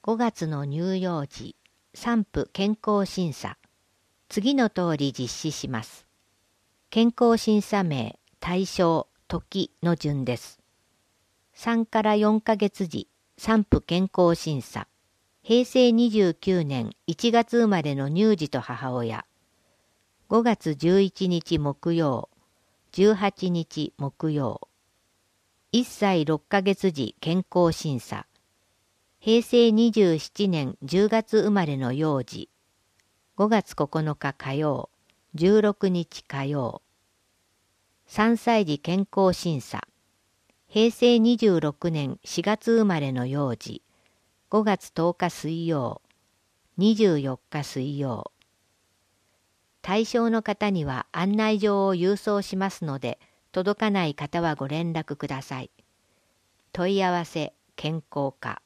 5月の乳幼児、産婦健康審査。次の通り実施します。健康審査名、対象、時の順です。3から4ヶ月時、産婦健康審査。平成29年1月生まれの乳児と母親。5月11日木曜、18日木曜。1歳6ヶ月時健康審査。平成27年10月生まれの幼児。5月9日火曜、16日火曜。3歳児健康審査。平成26年4月生まれの幼児。5月10日水曜、24日水曜。対象の方には案内状を郵送しますので、届かない方はご連絡ください。問い合わせ健康課。